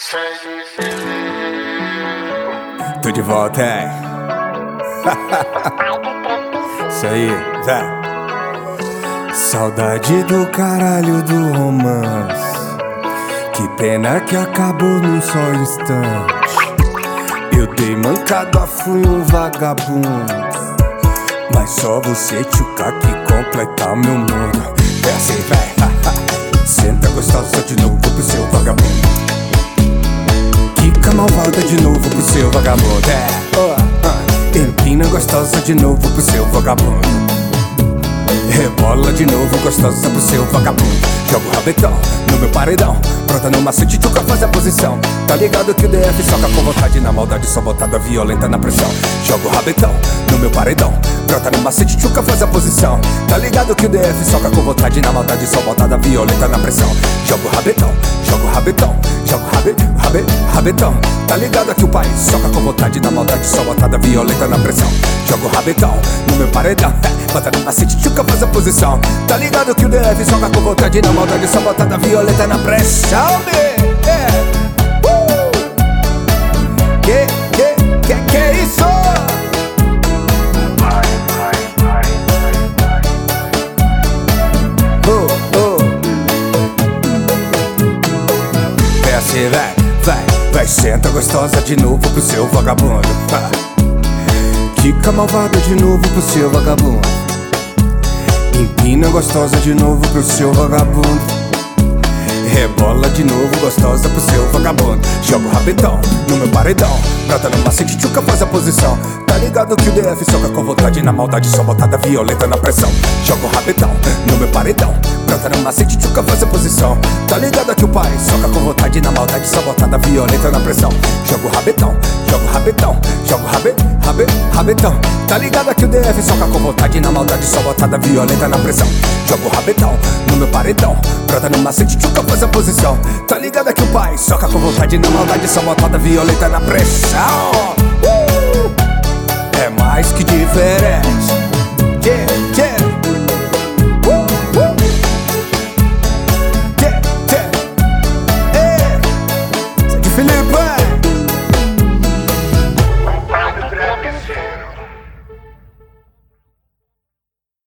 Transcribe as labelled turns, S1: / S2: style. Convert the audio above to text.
S1: Tô de volta, hein? Isso aí, Zé. Saudade do caralho do romance. Que pena que acabou num só instante. Eu dei mancada, fui um vagabundo. Mas só você, tchuca, que completa meu mundo. É assim, véi. Senta gostosa de novo pro seu vagabundo. Quica malvada de novo pro seu vagabundo. Empina gostosa de novo pro seu vagabundo. Rebola de novo gostosa pro seu vagabundo. Joga o rabetão no meu paredão. Pronta no macete, tchuca, faz a posição. Tá ligado que o DF soca com vontade. Na maldade, só botada violenta na pressão. Joga o rabetão no meu paredão. Pronta no macete, tchuca, faz a posição. Tá ligado que o DF soca com vontade. Na maldade, só botada violenta na pressão. Joga o rabetão, joga o rabetão. Joga o rabetão. Tá ligado que o pai soca com vontade. Na maldade, só botada violenta na pressão. Joga o rabetão no meu paredão. Bota no macete, tchuca, faz a posição. Tá ligado que o DF soca com vontade. Na maldade, só botada violenta na pressão. Que é isso? É assim, vai, senta gostosa de novo pro seu vagabundo. Quica malvada de novo pro seu vagabundo. Empina gostosa de novo pro seu vagabundo. Rebola de novo gostosa pro seu vagabundo. Joga o rabetão no meu paredão. Brota no macete, tchuca, faz a posição. Tá ligado que o DF soca com vontade. Na maldade, só botada violenta na pressão. Joga o rabetão no meu paredão. Brota no macete, tchuca, faz a posição. Tá ligado que o pai soca com vontade. Na maldade, só botada violenta na pressão. Joga o rabetão, joga o rabetão. Joga o rabetão. Tá ligado que o DF soca com vontade. Na maldade, só botada violenta na pressão. Joga o rabetão no meu paredão. Brota no macete, tchuca, faz a posição. Tá ligado que o pai soca com vontade. Na maldade, só botada violenta na pressão. É mais que diferente.